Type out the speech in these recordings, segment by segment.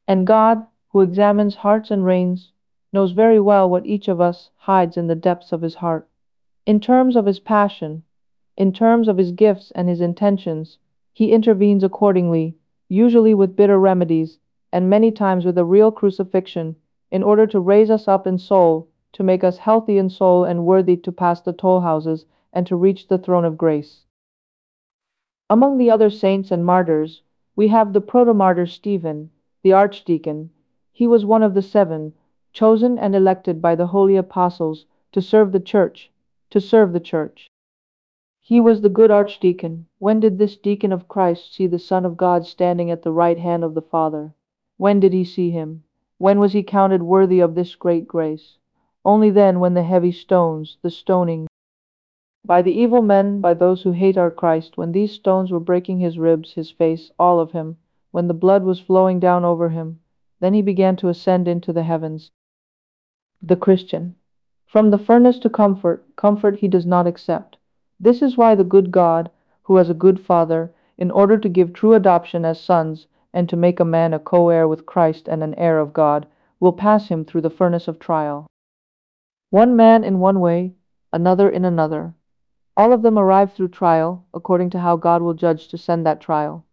And God, who examines hearts and reins, knows very well what each of us hides in the depths of his heart. In terms of his passion, in terms of his gifts and his intentions, he intervenes accordingly, usually with bitter remedies, and many times with a real crucifixion, in order to raise us up in soul, to make us healthy in soul and worthy to pass the toll houses and to reach the throne of grace. Among the other saints and martyrs, we have the proto-martyr Stephen, the archdeacon. He was one of the seven, chosen and elected by the holy apostles to serve the church, to serve the church. He was the good archdeacon. When did this deacon of Christ see the Son of God standing at the right hand of the Father? When did he see him? When was he counted worthy of this great grace? Only then, when the heavy stones, the stoning, by the evil men, by those who hate our Christ, when these stones were breaking his ribs, his face, all of him, when the blood was flowing down over him, then he began to ascend into the heavens. The Christian. From the furnace to comfort, comfort he does not accept. This is why the good God, who has a good Father, in order to give true adoption as sons, and to make a man a co-heir with Christ and an heir of God, will pass him through the furnace of trial. One man in one way, another in another. All of them arrive through trial, according to how God will judge to send that trial.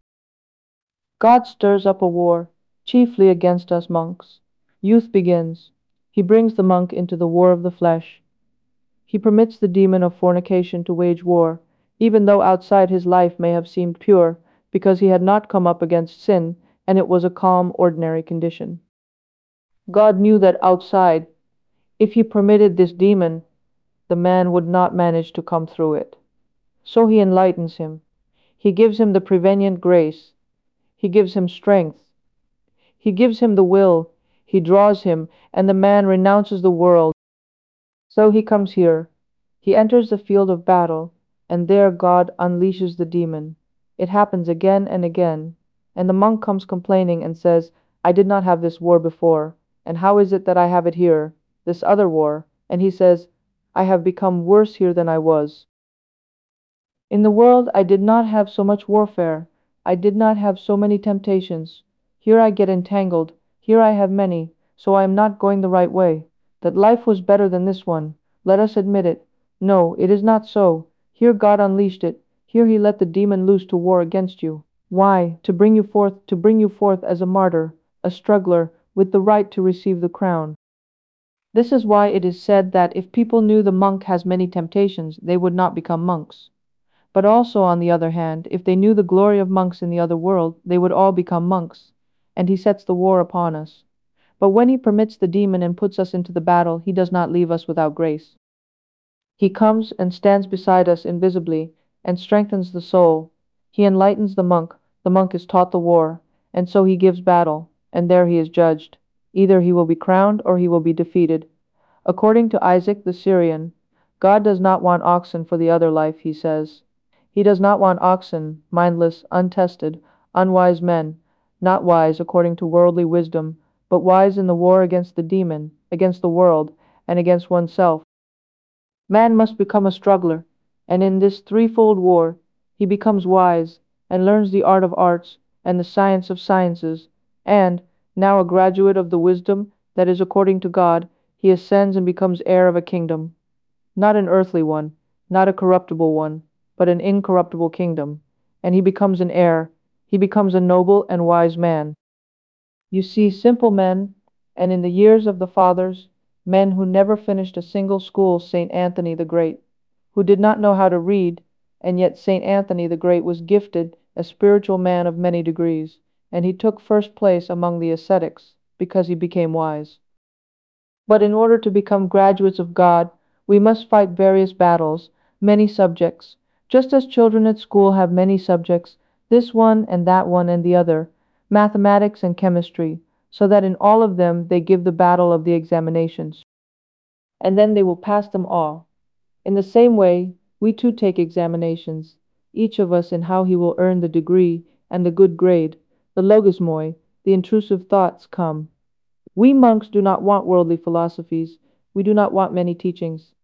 God stirs up a war, chiefly against us monks. Youth begins. He brings the monk into the war of the flesh. He permits the demon of fornication to wage war, even though outside his life may have seemed pure, because he had not come up against sin, and it was a calm, ordinary condition. God knew that outside, if he permitted this demon, the man would not manage to come through it. So he enlightens him. He gives him the prevenient grace. He gives him strength. He gives him the will. He draws him, and the man renounces the world. So he comes here. He enters the field of battle, and there God unleashes the demon. It happens again and again. And the monk comes complaining and says, I did not have this war before, and how is it that I have it here, this other war? And he says, I have become worse here than I was. In the world I did not have so much warfare. I did not have so many temptations. Here I get entangled. Here I have many. So I am not going the right way. That life was better than this one. Let us admit it. No, it is not so. Here God unleashed it. Here he let the demon loose to war against you. Why? To bring you forth as a martyr, a struggler, with the right to receive the crown. This is why it is said that if people knew the monk has many temptations, they would not become monks. But also, on the other hand, if they knew the glory of monks in the other world, they would all become monks. And he sets the war upon us. But when he permits the demon and puts us into the battle, he does not leave us without grace. He comes and stands beside us invisibly, and strengthens the soul. He enlightens the monk is taught the war, and so he gives battle, and there he is judged. Either he will be crowned or he will be defeated. According to Isaac the Syrian, God does not want oxen for the other life, he says. He does not want oxen, mindless, untested, unwise men, not wise according to worldly wisdom, but wise in the war against the demon, against the world, and against oneself. Man must become a struggler, and in this threefold war he becomes wise, and learns the art of arts, and the science of sciences, and, now a graduate of the wisdom that is according to God, he ascends and becomes heir of a kingdom, not an earthly one, not a corruptible one, but an incorruptible kingdom, and he becomes an heir, he becomes a noble and wise man. You see, simple men, and in the years of the fathers, men who never finished a single school, St. Anthony the Great, who did not know how to read, and yet St. Anthony the Great was gifted a spiritual man of many degrees, and he took first place among the ascetics, because he became wise. But in order to become graduates of God, we must fight various battles, many subjects. Just as children at school have many subjects, this one and that one and the other, mathematics and chemistry, so that in all of them they give the battle of the examinations, and then they will pass them all. In the same way, we too take examinations, each of us in how he will earn the degree and the good grade. The logismoi, the intrusive thoughts, come. We monks do not want worldly philosophies. We do not want many teachings.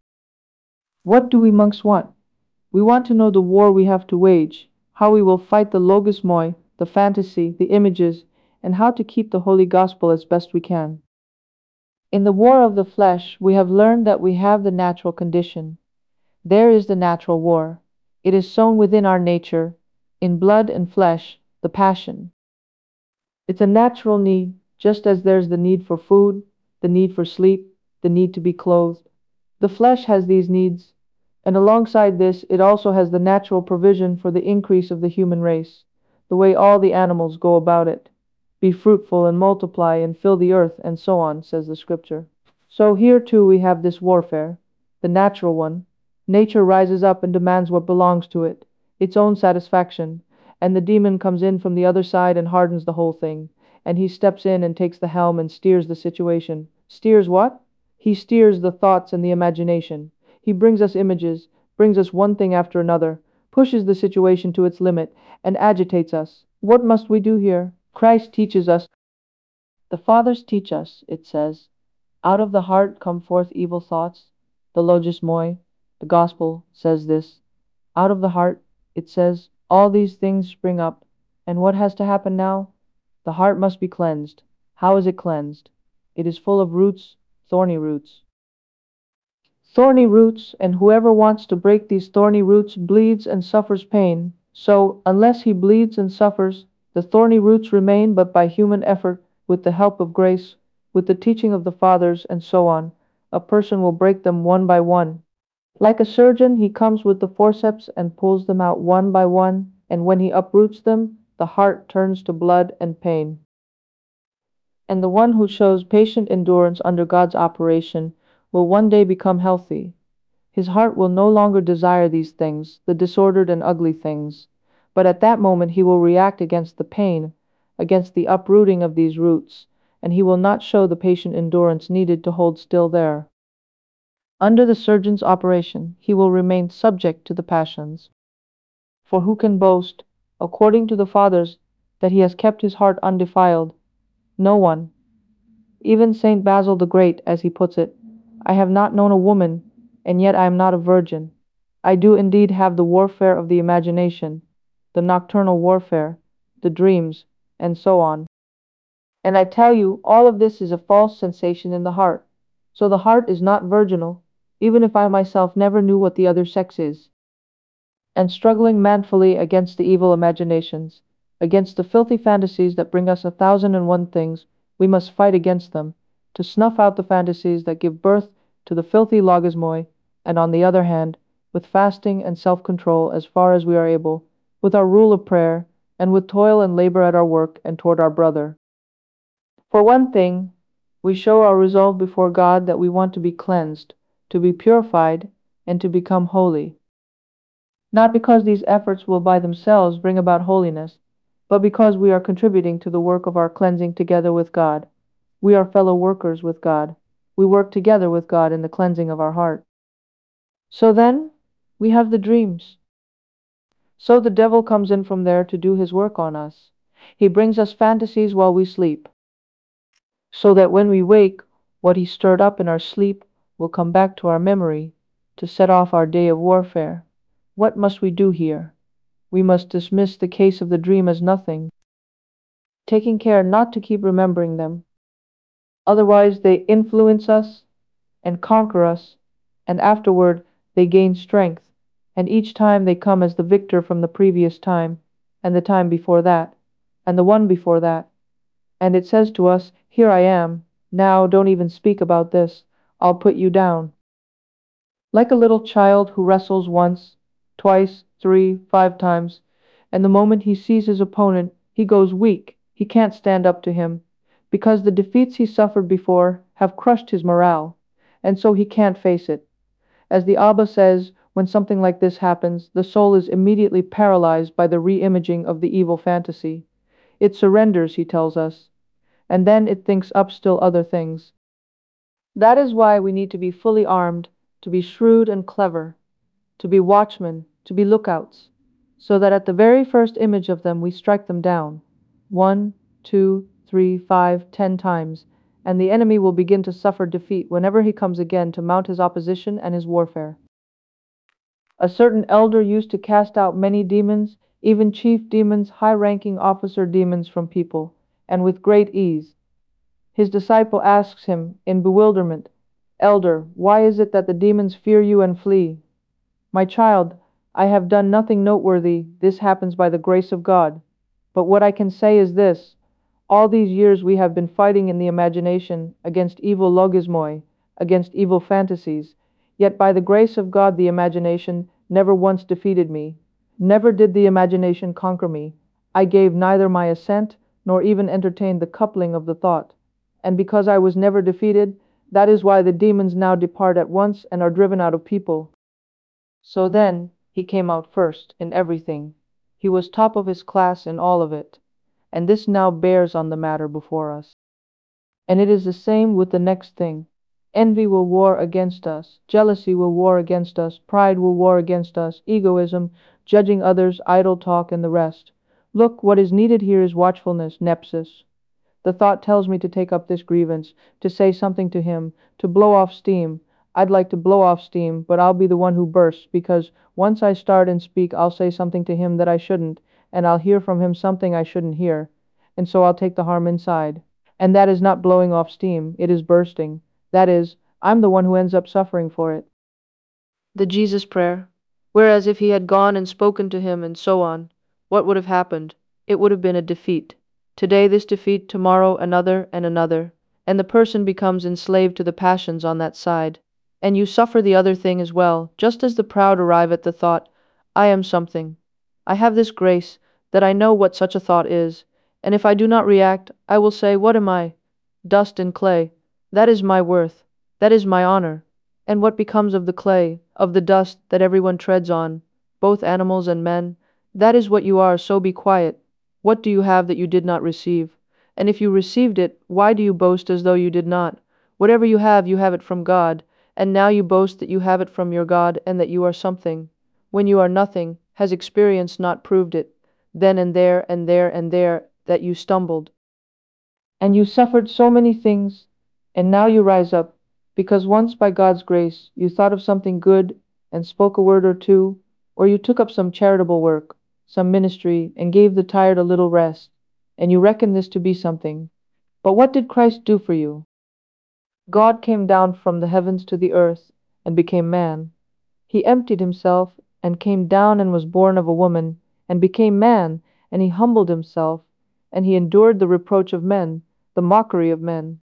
What do we monks want? We want to know the war we have to wage, how we will fight the logismoi, the fantasy, the images, and how to keep the holy gospel as best we can. In the war of the flesh, we have learned that we have the natural condition. There is the natural war. It is sown within our nature, in blood and flesh, the passion. It's a natural need, just as there's the need for food, the need for sleep, the need to be clothed. The flesh has these needs, and alongside this, it also has the natural provision for the increase of the human race, the way all the animals go about it. Be fruitful and multiply and fill the earth, and so on, says the scripture. So here too we have this warfare, the natural one. Nature rises up and demands what belongs to it, its own satisfaction, and the demon comes in from the other side and hardens the whole thing, and he steps in and takes the helm and steers the situation. Steers what? He steers the thoughts and the imagination. He brings us images, brings us one thing after another, pushes the situation to its limit, and agitates us. What must we do here? Christ teaches us. The Fathers teach us, it says, out of the heart come forth evil thoughts. The logismoi, the Gospel, says this. Out of the heart, it says, all these things spring up. And what has to happen now? The heart must be cleansed. How is it cleansed? It is full of roots, thorny roots. Thorny roots, and whoever wants to break these thorny roots bleeds and suffers pain. So, unless he bleeds and suffers, the thorny roots remain, but by human effort, with the help of grace, with the teaching of the Fathers, and so on, a person will break them one by one. Like a surgeon, he comes with the forceps and pulls them out one by one, and when he uproots them, the heart turns to blood and pain. And the one who shows patient endurance under God's operation will one day become healthy. His heart will no longer desire these things, the disordered and ugly things, but at that moment he will react against the pain, against the uprooting of these roots, and he will not show the patient endurance needed to hold still there. Under the surgeon's operation, he will remain subject to the passions. For who can boast, according to the Fathers, that he has kept his heart undefiled? No one. Even Saint Basil the Great, as he puts it, I have not known a woman, and yet I am not a virgin. I do indeed have the warfare of the imagination, the nocturnal warfare, the dreams, and so on. And I tell you, all of this is a false sensation in the heart. So the heart is not virginal, even if I myself never knew what the other sex is. And struggling manfully against the evil imaginations, against the filthy fantasies that bring us 1,001 things, we must fight against them, to snuff out the fantasies that give birth to the filthy logismoi, and on the other hand, with fasting and self-control as far as we are able, with our rule of prayer, and with toil and labor at our work and toward our brother. For one thing, we show our resolve before God that we want to be cleansed, to be purified, and to become holy. Not because these efforts will by themselves bring about holiness, but because we are contributing to the work of our cleansing together with God. We are fellow workers with God. We work together with God in the cleansing of our heart. So then, we have the dreams. So the devil comes in from there to do his work on us. He brings us fantasies while we sleep, so that when we wake, what he stirred up in our sleep will come back to our memory to set off our day of warfare. What must we do here? We must dismiss the case of the dream as nothing, taking care not to keep remembering them. Otherwise they influence us and conquer us, and afterward they gain strength, and each time they come as the victor from the previous time, and the time before that, and the one before that. And it says to us, here I am, now don't even speak about this, I'll put you down. Like a little child who wrestles once, twice, 3, 5 times, and the moment he sees his opponent, he goes weak, he can't stand up to him, because the defeats he suffered before have crushed his morale, and so he can't face it. As the Abba says, when something like this happens, the soul is immediately paralyzed by the re-imaging of the evil fantasy. It surrenders, he tells us, and then it thinks up still other things. That is why we need to be fully armed, to be shrewd and clever, to be watchmen, to be lookouts, so that at the very first image of them we strike them down, 1, 2, 3, 5, 10 times, and the enemy will begin to suffer defeat whenever he comes again to mount his opposition and his warfare. A certain elder used to cast out many demons, even chief demons, high-ranking officer demons from people, and with great ease. His disciple asks him, in bewilderment, Elder, why is it that the demons fear you and flee? My child, I have done nothing noteworthy. This happens by the grace of God. But what I can say is this: all these years we have been fighting in the imagination against evil logismoi, against evil fantasies. Yet by the grace of God the imagination never once defeated me. Never did the imagination conquer me. I gave neither my assent nor even entertained the coupling of the thought. And because I was never defeated, that is why the demons now depart at once and are driven out of people. So then, he came out first in everything. He was top of his class in all of it. And this now bears on the matter before us. And it is the same with the next thing. Envy will war against us, jealousy will war against us, pride will war against us, egoism, judging others, idle talk, and the rest. Look, what is needed here is watchfulness, nepsis. The thought tells me to take up this grievance, to say something to him, to blow off steam. I'd like to blow off steam, but I'll be the one who bursts, because once I start and speak, I'll say something to him that I shouldn't, and I'll hear from him something I shouldn't hear, and so I'll take the harm inside. And that is not blowing off steam, it is bursting. That is, I'm the one who ends up suffering for it. The Jesus prayer. Whereas if he had gone and spoken to him and so on, what would have happened? It would have been a defeat. Today this defeat, tomorrow another and another, and the person becomes enslaved to the passions on that side. And you suffer the other thing as well, just as the proud arrive at the thought, I am something. I have this grace, that I know what such a thought is, and if I do not react, I will say, what am I? Dust and clay. That is my worth. That is my honor. And what becomes of the clay, of the dust that everyone treads on, both animals and men? That is what you are, so be quiet. What do you have that you did not receive? And if you received it, why do you boast as though you did not? Whatever you have it from God, and now you boast that you have it from your God and that you are something. When you are nothing, has experience not proved it? Then and there and there and there that you stumbled. And you suffered so many things, and now you rise up, because once by God's grace you thought of something good and spoke a word or two, or you took up some charitable work, some ministry, and gave the tired a little rest, and you reckon this to be something. But what did Christ do for you? God came down from the heavens to the earth and became man. He emptied himself and came down and was born of a woman and became man, and he humbled himself, and he endured the reproach of men, the mockery of men.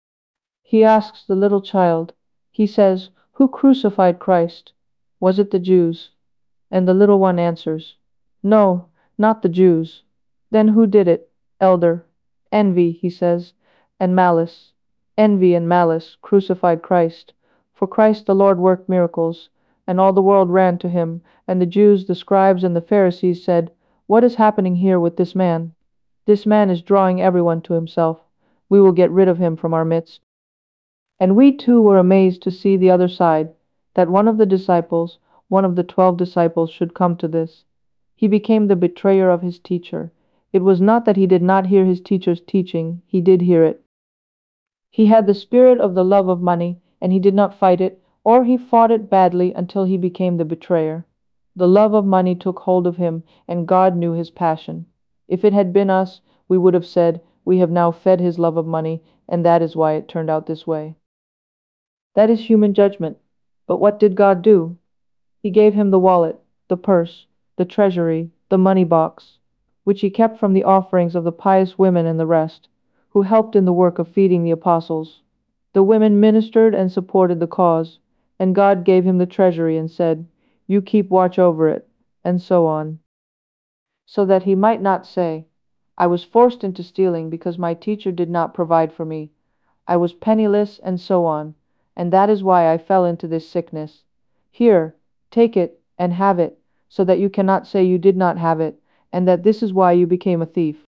He asks the little child, he says, who crucified Christ? Was it the Jews? And the little one answers, no, not the Jews. Then who did it, elder? Envy, he says, and malice. Envy and malice crucified Christ. For Christ the Lord worked miracles, and all the world ran to him, and the Jews, the scribes, and the Pharisees said, what is happening here with this man? This man is drawing everyone to himself. We will get rid of him from our midst. And we too were amazed to see the other side, that one of the disciples, one of the 12 disciples, should come to this. He became the betrayer of his teacher. It was not that he did not hear his teacher's teaching, he did hear it. He had the spirit of the love of money, and he did not fight it, or he fought it badly until he became the betrayer. The love of money took hold of him, and God knew his passion. If it had been us, we would have said, we have now fed his love of money, and that is why it turned out this way. That is human judgment. But what did God do? He gave him the wallet, the purse, the treasury, the money box, which he kept from the offerings of the pious women and the rest, who helped in the work of feeding the apostles. The women ministered and supported the cause, and God gave him the treasury and said, you keep watch over it, and so on. So that he might not say, I was forced into stealing because my teacher did not provide for me. I was penniless, and so on, and that is why I fell into this sickness. Here, take it and have it, so that you cannot say you did not have it, and that this is why you became a thief.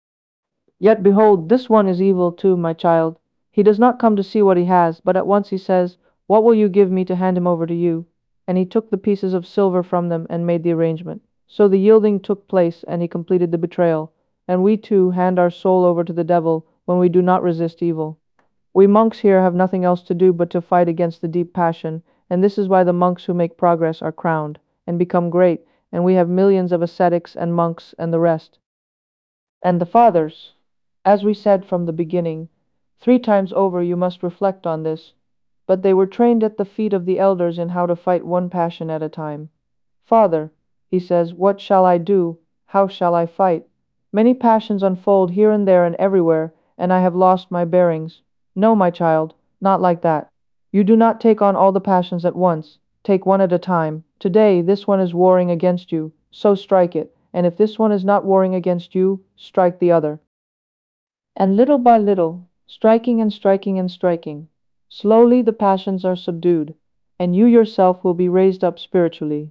Yet behold, this one is evil too, my child. He does not come to see what he has, but at once he says, what will you give me to hand him over to you? And he took the pieces of silver from them and made the arrangement. So the yielding took place, and he completed the betrayal. And we too hand our soul over to the devil when we do not resist evil. We monks here have nothing else to do but to fight against the deep passion, and this is why the monks who make progress are crowned, and become great, and we have millions of ascetics and monks and the rest. And the fathers, As we said from the beginning, 3 times over you must reflect on this. But they were trained at the feet of the elders in how to fight one passion at a time. Father, he says, what shall I do? How shall I fight? Many passions unfold here and there and everywhere, and I have lost my bearings. No, my child, not like that. You do not take on all the passions at once. Take one at a time. Today, this one is warring against you, so strike it. And if this one is not warring against you, strike the other. And little by little, striking and striking and striking, slowly the passions are subdued, and you yourself will be raised up spiritually.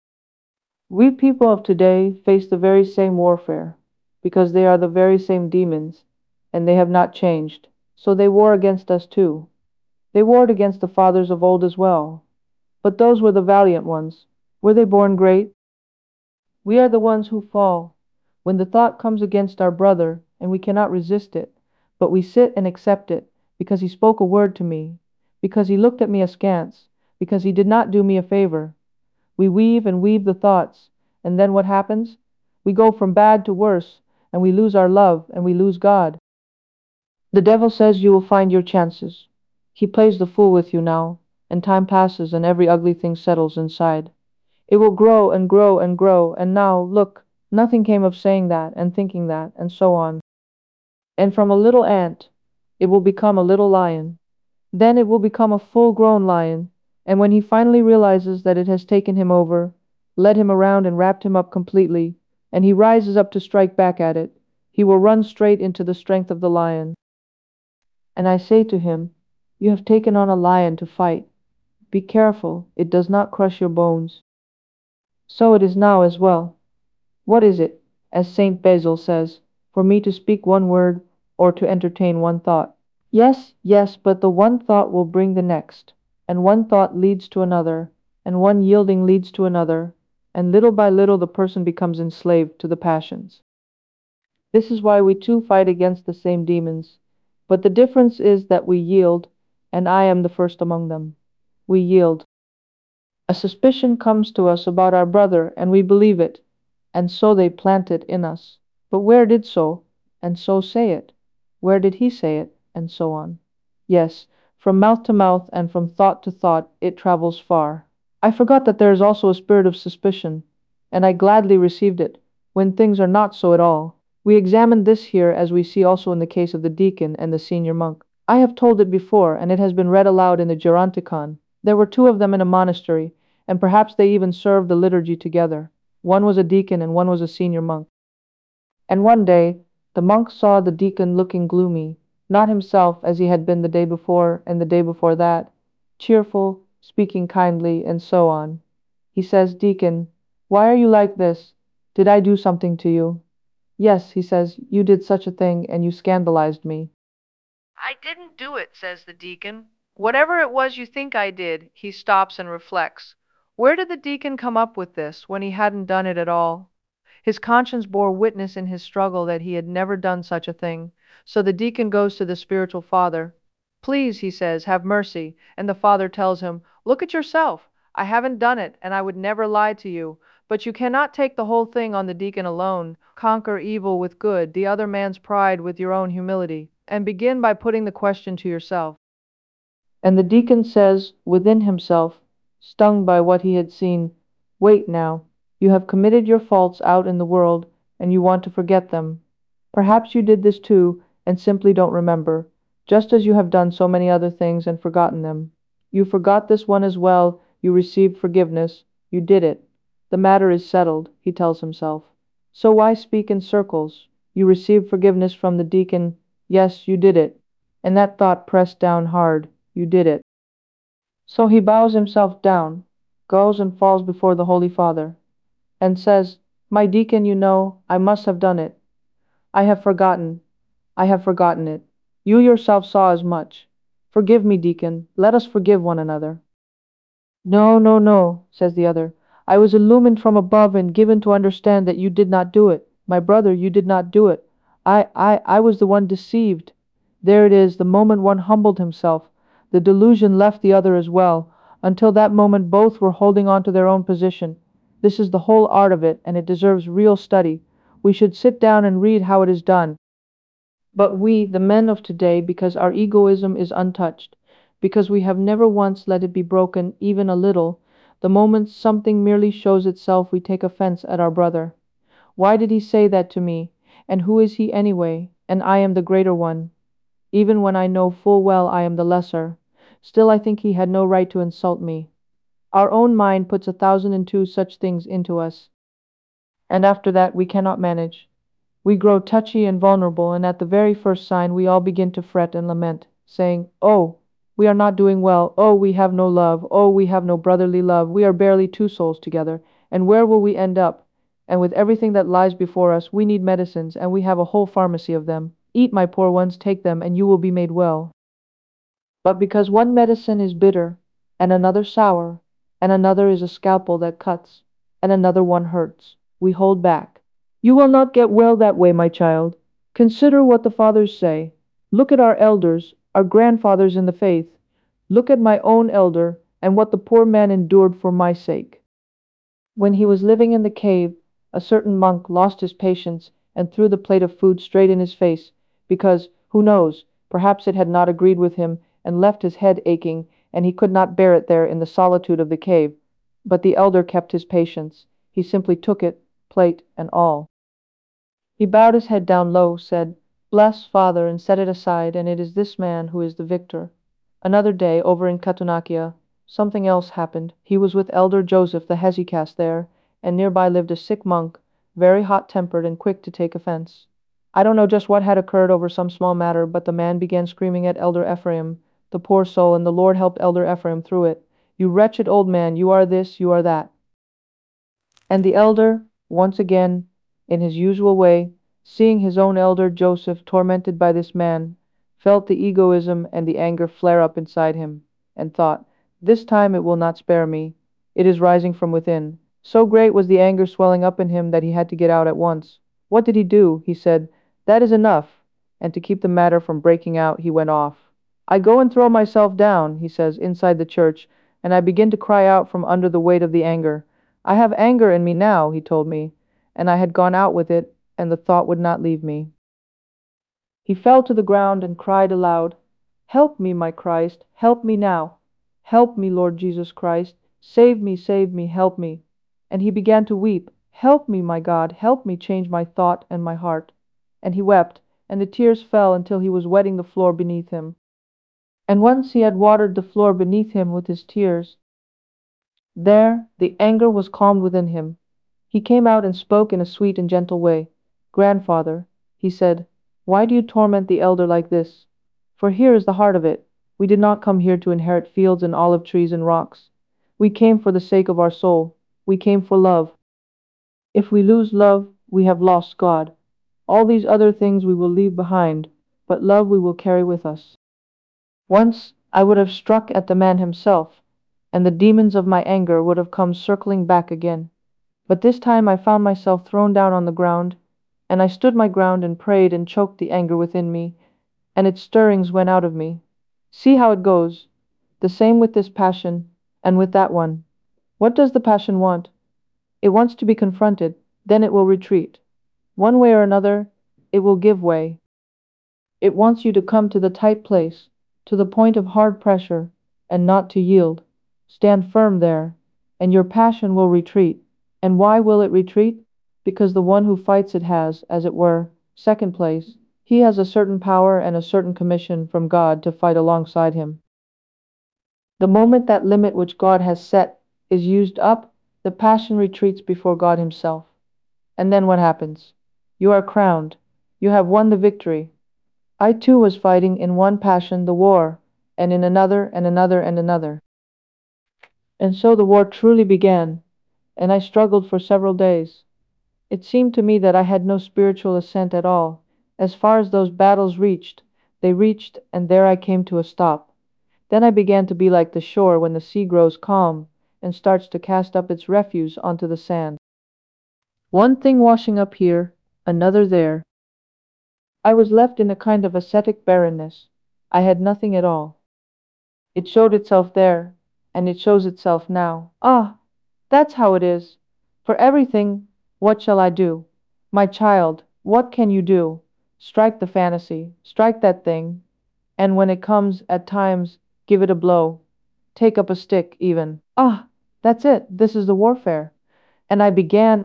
We people of today face the very same warfare, because they are the very same demons, and they have not changed. So they war against us too. They warred against the fathers of old as well. But those were the valiant ones. Were they born great? We are the ones who fall. When the thought comes against our brother, and we cannot resist it, but we sit and accept it, because he spoke a word to me, because he looked at me askance, because he did not do me a favor. We weave and weave the thoughts, and then what happens? We go from bad to worse, and we lose our love, and we lose God. The devil says you will find your chances. He plays the fool with you now, and time passes and every ugly thing settles inside. It will grow and grow and grow, and now, look, nothing came of saying that, and thinking that, and so on. And from a little ant, it will become a little lion. Then it will become a full-grown lion, and when he finally realizes that it has taken him over, led him around and wrapped him up completely, and he rises up to strike back at it, he will run straight into the strength of the lion. And I say to him, you have taken on a lion to fight. Be careful, it does not crush your bones. So it is now as well. What is it, as Saint Basil says, for me to speak one word, or to entertain one thought? Yes, yes, but the one thought will bring the next, and one thought leads to another, and one yielding leads to another, and little by little the person becomes enslaved to the passions. This is why we too fight against the same demons, but the difference is that we yield, and I am the first among them. We yield. A suspicion comes to us about our brother, and we believe it, and so they plant it in us. But where did so, and so say it? Where did he say it, and so on? Yes, from mouth to mouth and from thought to thought it travels far. I forgot that there is also a spirit of suspicion, and I gladly received it, when things are not so at all. We examined this here as we see also in the case of the deacon and the senior monk. I have told it before, and it has been read aloud in the Geronticon. There were 2 of them in a monastery, and perhaps they even served the liturgy together. One was a deacon and one was a senior monk. And one day the monk saw the deacon looking gloomy, not himself as he had been the day before and the day before that, cheerful, speaking kindly, and so on. He says, Deacon, why are you like this? Did I do something to you? Yes, he says, you did such a thing, and you scandalized me. I didn't do it, says the deacon. Whatever it was you think I did, he stops and reflects. Where did the deacon come up with this, when he hadn't done it at all? His conscience bore witness in his struggle that he had never done such a thing. So the deacon goes to the spiritual father. Please, he says, have mercy. And the father tells him, look at yourself. I haven't done it, and I would never lie to you. But you cannot take the whole thing on the deacon alone. Conquer evil with good, the other man's pride with your own humility, and begin by putting the question to yourself. And the deacon says, within himself, stung by what he had seen, wait now. You have committed your faults out in the world, and you want to forget them. Perhaps you did this too, and simply don't remember, just as you have done so many other things and forgotten them. You forgot this one as well, you received forgiveness, you did it. The matter is settled, he tells himself. So why speak in circles? You received forgiveness from the deacon, yes, you did it. And that thought pressed down hard, you did it. So he bows himself down, goes and falls before the Holy Father, and says, my deacon, you know, I must have done it. I have forgotten. I have forgotten it. You yourself saw as much. Forgive me, deacon. Let us forgive one another. No, no, no, says the other. I was illumined from above and given to understand that you did not do it. My brother, you did not do it. I was the one deceived. There it is, the moment one humbled himself. The delusion left the other as well. Until that moment both were holding on to their own position. This is the whole art of it, and it deserves real study. We should sit down and read how it is done. But we, the men of today, because our egoism is untouched, because we have never once let it be broken, even a little, the moment something merely shows itself, we take offense at our brother. Why did he say that to me? And who is he anyway? And I am the greater one. Even when I know full well I am the lesser, still I think he had no right to insult me. Our own mind puts 1,002 such things into us, and after that we cannot manage. We grow touchy and vulnerable, and at the very first sign we all begin to fret and lament, saying, "Oh, we are not doing well. Oh, we have no love. Oh, we have no brotherly love. We are barely two souls together. And where will we end up? And with everything that lies before us, we need medicines, and we have a whole pharmacy of them. Eat, my poor ones, take them, and you will be made well." But because one medicine is bitter, and another sour, and another is a scalpel that cuts, and another one hurts, we hold back. You will not get well that way, my child. Consider what the fathers say. Look at our elders, our grandfathers in the faith. Look at my own elder, and what the poor man endured for my sake. When he was living in the cave, a certain monk lost his patience and threw the plate of food straight in his face, because, who knows, perhaps it had not agreed with him and left his head aching, and he could not bear it there in the solitude of the cave. But the elder kept his patience. He simply took it, plate and all. He bowed his head down low, said, "Bless, Father," and set it aside, and it is this man who is the victor. Another day, over in Katunakia, something else happened. He was with Elder Joseph the Hesychast there, and nearby lived a sick monk, very hot-tempered and quick to take offense. I don't know just what had occurred over some small matter, but the man began screaming at Elder Ephraim, the poor soul, and the Lord helped Elder Ephraim through it. "You wretched old man, you are this, you are that." And the elder, once again, in his usual way, seeing his own elder Joseph tormented by this man, felt the egoism and the anger flare up inside him, and thought, "This time it will not spare me. It is rising from within." So great was the anger swelling up in him that he had to get out at once. What did he do? He said, "That is enough." And to keep the matter from breaking out, he went off. "I go and throw myself down," he says, "inside the church, and I begin to cry out from under the weight of the anger. I have anger in me now," he told me, and I had gone out with it, and the thought would not leave me. He fell to the ground and cried aloud, "Help me, my Christ, help me now. Help me, Lord Jesus Christ. Save me, help me." And he began to weep. "Help me, my God, help me change my thought and my heart." And he wept, and the tears fell until he was wetting the floor beneath him. And once he had watered the floor beneath him with his tears, there the anger was calmed within him. He came out and spoke in a sweet and gentle way. "Grandfather," he said, "why do you torment the elder like this? For here is the heart of it. We did not come here to inherit fields and olive trees and rocks. We came for the sake of our soul. We came for love. If we lose love, we have lost God. All these other things we will leave behind, but love we will carry with us." Once I would have struck at the man himself, and the demons of my anger would have come circling back again. But this time I found myself thrown down on the ground, and I stood my ground and prayed and choked the anger within me, and its stirrings went out of me. See how it goes. The same with this passion, and with that one. What does the passion want? It wants to be confronted, then it will retreat. One way or another, it will give way. It wants you to come to the tight place, to the point of hard pressure, and not to yield. Stand firm there, and your passion will retreat. And why will it retreat? Because the one who fights it has, as it were, second place. He has a certain power and a certain commission from God to fight alongside him. The moment that limit which God has set is used up, the passion retreats before God himself. And then what happens? You are crowned. You have won the victory. I too was fighting in one passion the war, and in another, and another, and another. And so the war truly began, and I struggled for several days. It seemed to me that I had no spiritual ascent at all. As far as those battles reached, they reached, and there I came to a stop. Then I began to be like the shore when the sea grows calm and starts to cast up its refuse onto the sand. One thing washing up here, another there. I was left in a kind of ascetic barrenness. I had nothing at all. It showed itself there, and it shows itself now. Ah, that's how it is. For everything, what shall I do? My child, what can you do? Strike the fantasy, strike that thing, and when it comes at times, give it a blow. Take up a stick, even. Ah, that's it. This is the warfare. And I began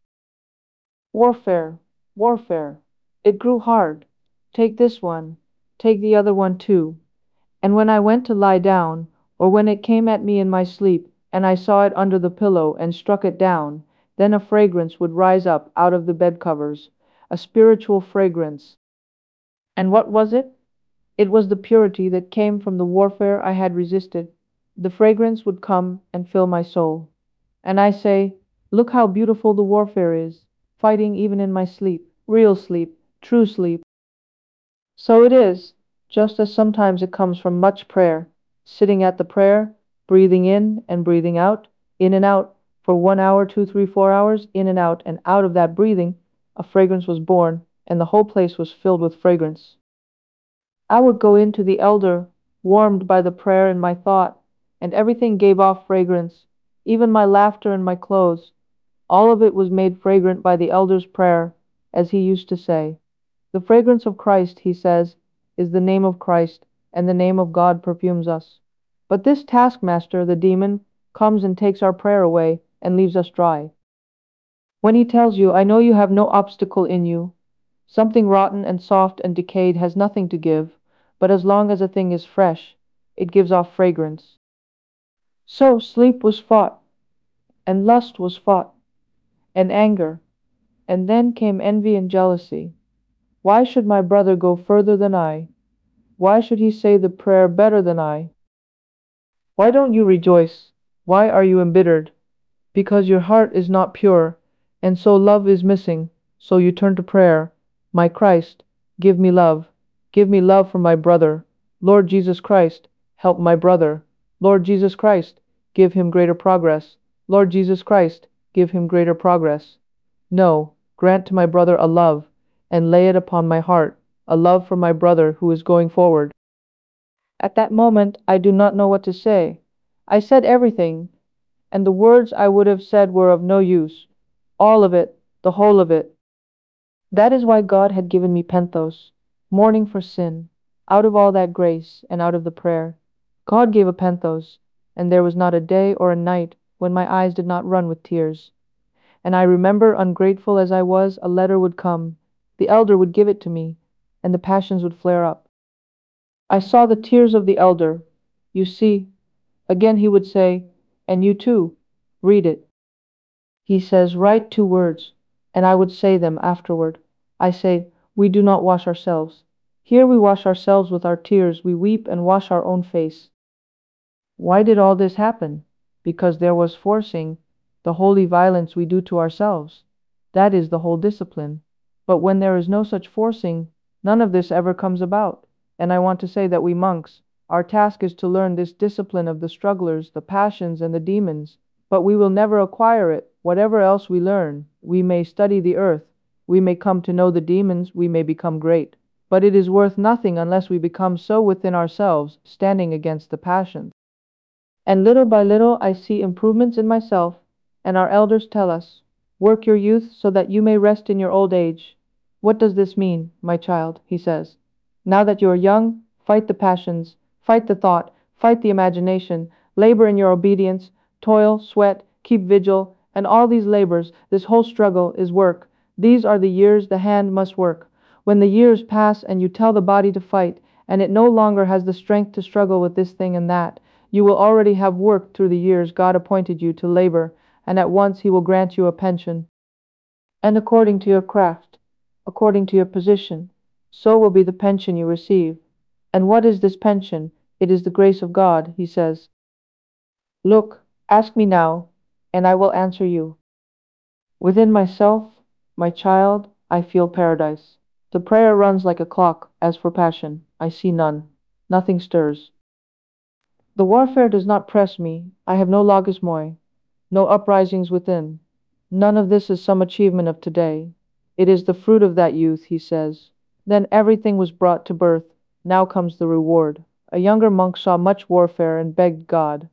warfare, warfare. It grew hard. Take this one, take the other one too. And when I went to lie down, or when it came at me in my sleep, and I saw it under the pillow and struck it down, then a fragrance would rise up out of the bed covers, a spiritual fragrance. And what was it? It was the purity that came from the warfare I had resisted. The fragrance would come and fill my soul. And I say, look how beautiful the warfare is, fighting even in my sleep, real sleep, true sleep. So it is, just as sometimes it comes from much prayer, sitting at the prayer, breathing in and breathing out, in and out, for 1 hour, 2, 3, 4 hours, in and out of that breathing, a fragrance was born, and the whole place was filled with fragrance. I would go into the elder, warmed by the prayer in my thought, and everything gave off fragrance, even my laughter and my clothes. All of it was made fragrant by the elder's prayer, as he used to say. The fragrance of Christ, he says, is the name of Christ, and the name of God perfumes us. But this taskmaster, the demon, comes and takes our prayer away and leaves us dry. When he tells you, I know you have no obstacle in you, something rotten and soft and decayed has nothing to give, but as long as a thing is fresh, it gives off fragrance. So sleep was fought, and lust was fought, and anger, and then came envy and jealousy. Why should my brother go further than I? Why should he say the prayer better than I? Why don't you rejoice? Why are you embittered? Because your heart is not pure, and so love is missing, so you turn to prayer. My Christ, give me love. Give me love for my brother. Lord Jesus Christ, help my brother. Lord Jesus Christ, give him greater progress. Lord Jesus Christ, give him greater progress. No, grant to my brother a love, and lay it upon my heart, a love for my brother who is going forward. At that moment I do not know what to say. I said everything, and the words I would have said were of no use. All of it, the whole of it. That is why God had given me Penthos, mourning for sin, out of all that grace and out of the prayer. God gave a Penthos, and there was not a day or a night when my eyes did not run with tears. And I remember, ungrateful as I was, a letter would come. The elder would give it to me, and the passions would flare up. I saw the tears of the elder. You see, again he would say, and you too, read it. He says, write 2 words, and I would say them afterward. I say, we do not wash ourselves. Here we wash ourselves with our tears, we weep and wash our own face. Why did all this happen? Because there was forcing, the holy violence we do to ourselves. That is the whole discipline. But when there is no such forcing, none of this ever comes about. And I want to say that we monks, our task is to learn this discipline of the strugglers, the passions, and the demons. But we will never acquire it, whatever else we learn. We may study the earth, we may come to know the demons, we may become great. But it is worth nothing unless we become so within ourselves, standing against the passions. And little by little I see improvements in myself, and our elders tell us, work your youth so that you may rest in your old age. What does this mean, my child? He says. Now that you are young, fight the passions, fight the thought, fight the imagination, labor in your obedience, toil, sweat, keep vigil, and all these labors, this whole struggle, is work. These are the years the hand must work. When the years pass and you tell the body to fight, and it no longer has the strength to struggle with this thing and that, you will already have worked through the years God appointed you to labor, and at once He will grant you a pension. And according to your craft, according to your position, so will be the pension you receive. And what is this pension? It is the grace of God, he says. Look, ask me now, and I will answer you. Within myself, my child, I feel paradise. The prayer runs like a clock. As for passion, I see none. Nothing stirs. The warfare does not press me. I have no logismoi, no uprisings within. None of this is some achievement of today. It is the fruit of that youth, he says. Then everything was brought to birth. Now comes the reward. A younger monk saw much warfare and begged God,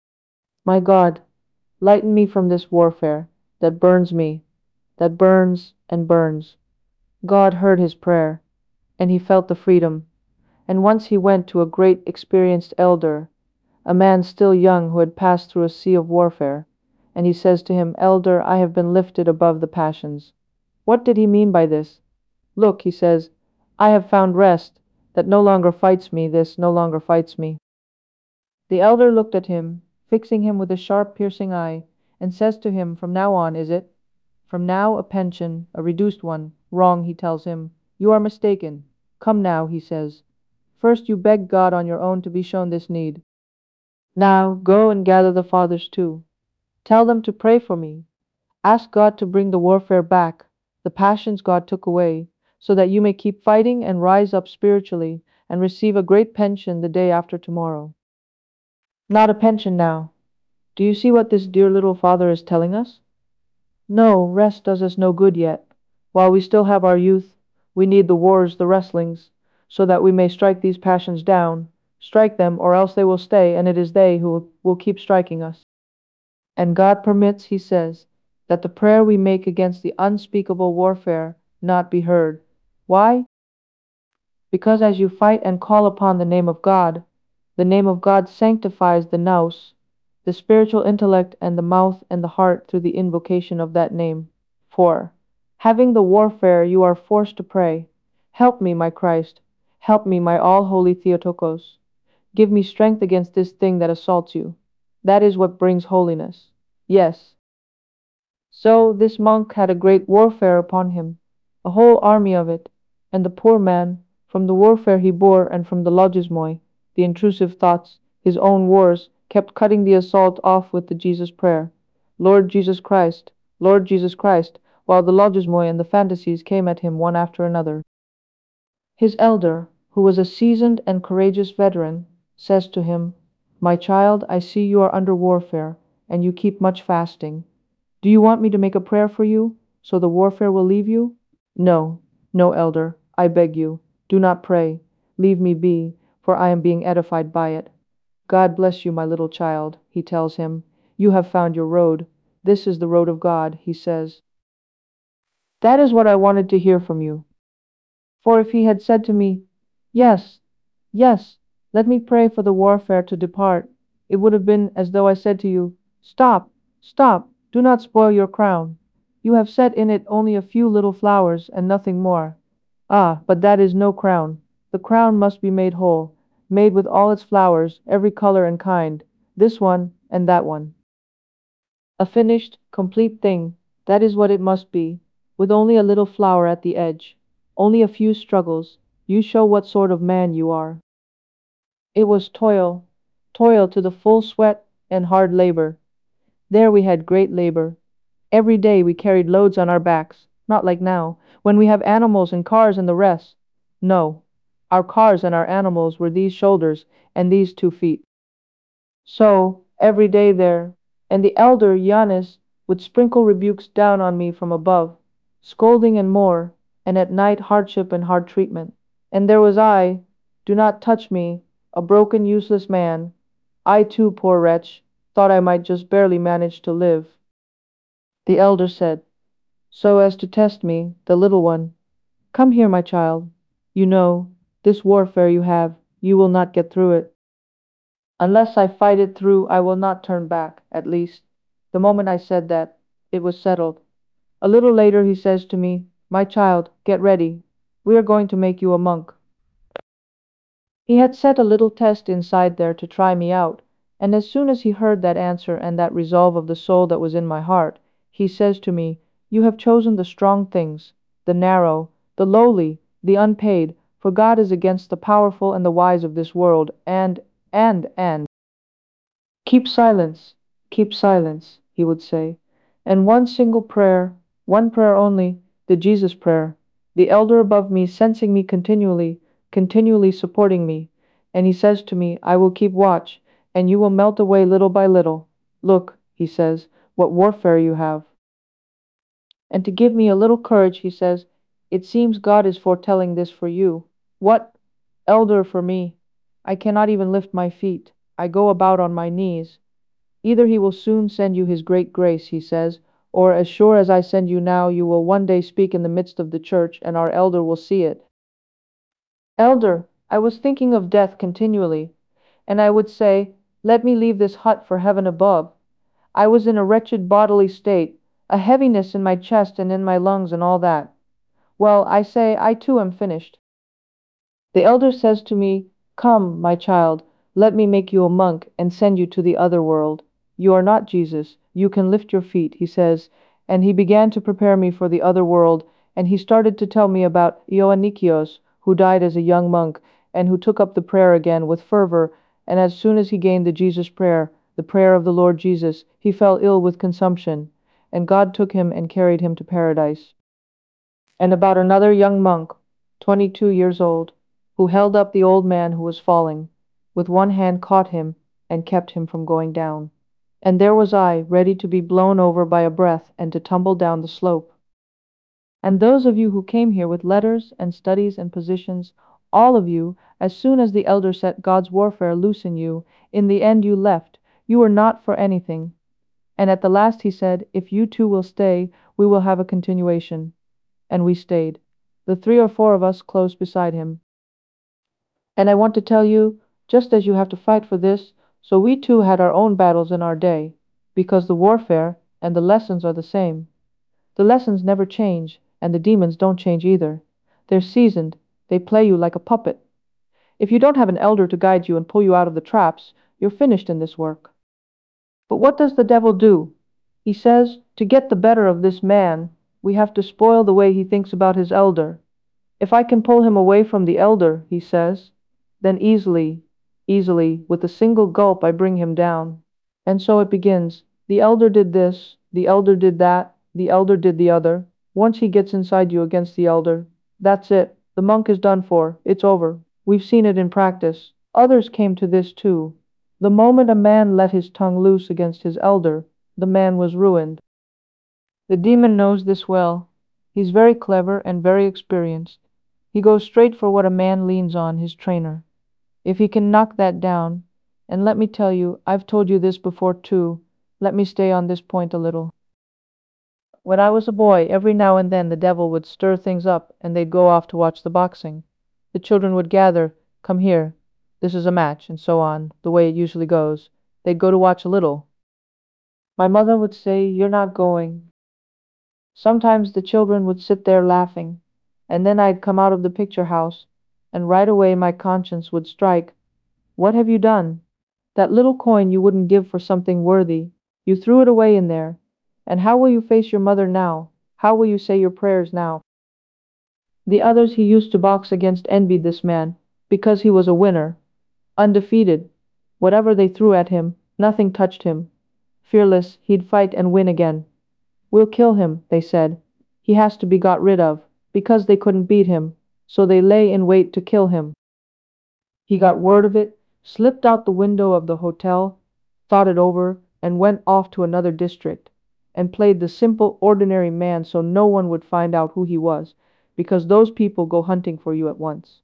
my God, lighten me from this warfare that burns me, that burns and burns. God heard his prayer, and he felt the freedom. And once he went to a great experienced elder, a man still young who had passed through a sea of warfare, and he says to him, "Elder, I have been lifted above the passions." What did he mean by this? "Look," he says, "I have found rest. That no longer fights me, this no longer fights me." The elder looked at him, fixing him with a sharp, piercing eye, and says to him, "From now on, is it? From now a pension, a reduced one. Wrong," he tells him. "You are mistaken. Come now," he says. "First you begged God on your own to be shown this need. Now go and gather the fathers too. Tell them to pray for me. Ask God to bring the warfare back, the passions God took away, so that you may keep fighting and rise up spiritually and receive a great pension the day after tomorrow." Not a pension now. Do you see what this dear little father is telling us? No, rest does us no good yet. While we still have our youth, we need the wars, the wrestlings, so that we may strike these passions down, strike them, or else they will stay, and it is they who will keep striking us. And God permits, he says, that the prayer we make against the unspeakable warfare not be heard. Why? Because as you fight and call upon the name of God sanctifies the nous, the spiritual intellect and the mouth and the heart through the invocation of that name. 4. Having the warfare, you are forced to pray. Help me, my Christ. Help me, my all holy Theotokos. Give me strength against this thing that assaults you. That is what brings holiness. Yes. So this monk had a great warfare upon him, a whole army of it, and the poor man, from the warfare he bore and from the logismoi, the intrusive thoughts, his own wars, kept cutting the assault off with the Jesus prayer, "Lord Jesus Christ, Lord Jesus Christ," while the logismoi and the fantasies came at him one after another. His elder, who was a seasoned and courageous veteran, says to him, "My child, I see you are under warfare, and you keep much fasting. Do you want me to make a prayer for you, so the warfare will leave you?" "No, no, elder, I beg you, do not pray. Leave me be, for I am being edified by it. God bless you, my little child," he tells him. "You have found your road. This is the road of God," he says. That is what I wanted to hear from you. For if he had said to me, "Yes, yes, let me pray for the warfare to depart," it would have been as though I said to you, "Stop, stop, do not spoil your crown. You have set in it only a few little flowers and nothing more. Ah, but that is no crown. The crown must be made whole, made with all its flowers, every color and kind, this one and that one. A finished, complete thing, that is what it must be, with only a little flower at the edge, only a few struggles. You show what sort of man you are." It was toil, toil to the full sweat and hard labor. There we had great labor. Every day we carried loads on our backs, not like now, when we have animals and cars and the rest. No, our cars and our animals were these shoulders and these 2 feet. So, every day there, and the elder Yanis would sprinkle rebukes down on me from above, scolding and more, and at night hardship and hard treatment. And there was I, do not touch me, a broken, useless man. I too, poor wretch, thought I might just barely manage to live. The elder said, so as to test me, the little one, "Come here, my child. You know, this warfare you have, you will not get through it. Unless I fight it through, I will not turn back, at least." The moment I said that, it was settled. A little later he says to me, "My child, get ready. We are going to make you a monk." He had set a little test inside there to try me out, and as soon as he heard that answer and that resolve of the soul that was in my heart, he says to me, "You have chosen the strong things, the narrow, the lowly, the unpaid, for God is against the powerful and the wise of this world, and keep silence," he would say, and one single prayer, one prayer only, the Jesus prayer, the elder above me sensing me continually, continually supporting me, and he says to me, "I will keep watch, and you will melt away little by little. Look," he says, "what warfare you have." And to give me a little courage, he says, "It seems God is foretelling this for you." What? Elder for me. I cannot even lift my feet. I go about on my knees. Either he will soon send you his great grace, he says, or as sure as I send you now, you will one day speak in the midst of the church, and our elder will see it. Elder, I was thinking of death continually, and I would say, let me leave this hut for heaven above. I was in a wretched bodily state, a heaviness in my chest and in my lungs and all that. Well, I say, I too am finished. The elder says to me, come, my child, let me make you a monk and send you to the other world. You are not Jesus. You can lift your feet, he says, and he began to prepare me for the other world, and he started to tell me about Ioannikios, who died as a young monk, and who took up the prayer again with fervor, and as soon as he gained the Jesus prayer, the prayer of the Lord Jesus, he fell ill with consumption, and God took him and carried him to paradise. And about another young monk, 22 years old, who held up the old man who was falling, with one hand caught him and kept him from going down. And there was I, ready to be blown over by a breath and to tumble down the slope. And those of you who came here with letters and studies and positions, all of you, as soon as the elder set God's warfare loose in you, in the end you left. You were not for anything. And at the last he said, if you two will stay, we will have a continuation. And we stayed, the 3 or 4 of us close beside him. And I want to tell you, just as you have to fight for this, so we too had our own battles in our day, because the warfare and the lessons are the same. The lessons never change, and the demons don't change either. They're seasoned, they play you like a puppet. If you don't have an elder to guide you and pull you out of the traps, you're finished in this work. But what does the devil do? He says, to get the better of this man, we have to spoil the way he thinks about his elder. If I can pull him away from the elder, he says, then easily, with a single gulp I bring him down. And so it begins. The elder did this, the elder did that, the elder did the other. Once he gets inside you against the elder, that's it. The monk is done for. It's over. We've seen it in practice. Others came to this too. The moment a man let his tongue loose against his elder, the man was ruined. The demon knows this well. He's very clever and very experienced. He goes straight for what a man leans on, his trainer. If he can knock that down, and let me tell you, I've told you this before too, let me stay on this point a little. When I was a boy, every now and then the devil would stir things up and they'd go off to watch the boxing. The children would gather, come here, this is a match, and so on, the way it usually goes. They'd go to watch a little. My mother would say, you're not going. Sometimes the children would sit there laughing, and then I'd come out of the picture house, and right away my conscience would strike. What have you done? That little coin you wouldn't give for something worthy. You threw it away in there. And how will you face your mother now? How will you say your prayers now? The others he used to box against envied this man, because he was a winner, undefeated. Whatever they threw at him, nothing touched him. Fearless, he'd fight and win again. We'll kill him, they said. He has to be got rid of, because they couldn't beat him, so they lay in wait to kill him. He got word of it, slipped out the window of the hotel, thought it over, and went off to another district, and played the simple, ordinary man so no one would find out who he was, because those people go hunting for you at once.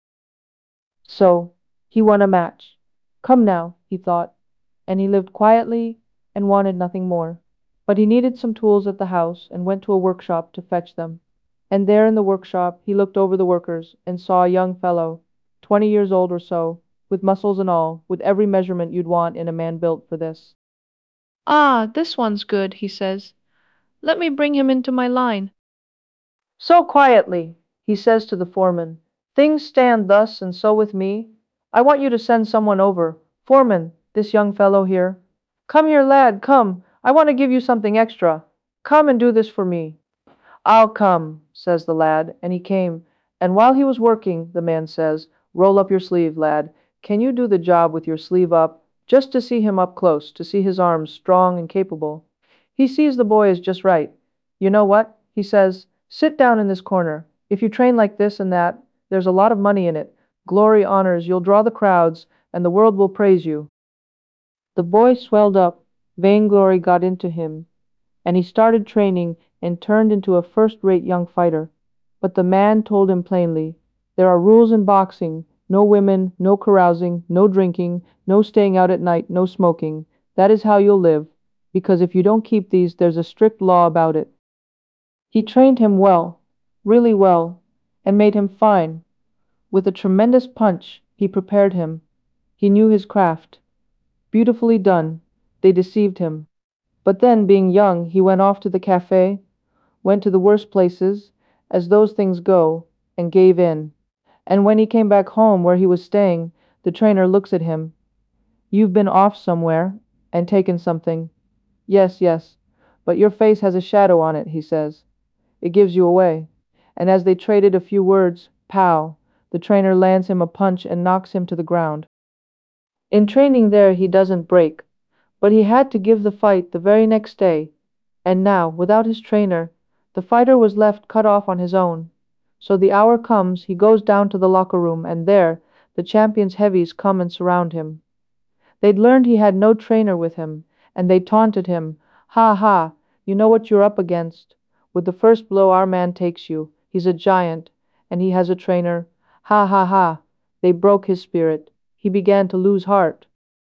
So, he won a match. Come now, he thought, and he lived quietly and wanted nothing more. But he needed some tools at the house and went to a workshop to fetch them. And there in the workshop he looked over the workers and saw a young fellow, 20 years old or so, with muscles and all, with every measurement you'd want in a man built for this. Ah, this one's good, he says. Let me bring him into my line. So quietly, he says to the foreman, things stand thus and so with me. I want you to send someone over. Foreman, this young fellow here. Come here, lad, come. I want to give you something extra. Come and do this for me. I'll come, says the lad, and he came. And while he was working, the man says, roll up your sleeve, lad. Can you do the job with your sleeve up? Just to see him up close, to see his arms strong and capable. He sees the boy is just right. You know what? He says, sit down in this corner. If you train like this and that, there's a lot of money in it. Glory, honors, you'll draw the crowds, and the world will praise you. The boy swelled up, vainglory got into him, and he started training and turned into a first-rate young fighter. But the man told him plainly, there are rules in boxing, no women, no carousing, no drinking, no staying out at night, no smoking. That is how you'll live, because if you don't keep these, there's a strict law about it. He trained him well, really well, and made him fine. With a tremendous punch, he prepared him. He knew his craft. Beautifully done. They deceived him. But then, being young, he went off to the cafe, went to the worst places, as those things go, and gave in. And when he came back home where he was staying, the trainer looks at him. You've been off somewhere, and taken something. Yes, yes, but your face has a shadow on it, he says. It gives you away. And as they traded a few words, pow, the trainer lands him a punch and knocks him to the ground. In training there he doesn't break, but he had to give the fight the very next day, and now, without his trainer, the fighter was left cut off on his own. So the hour comes, he goes down to the locker room, and there the champion's heavies come and surround him. They'd learned he had no trainer with him, and they taunted him. Ha ha, you know what you're up against. With the first blow our man takes you. He's a giant, and he has a trainer. Ha ha ha. They broke his spirit. He began to lose heart.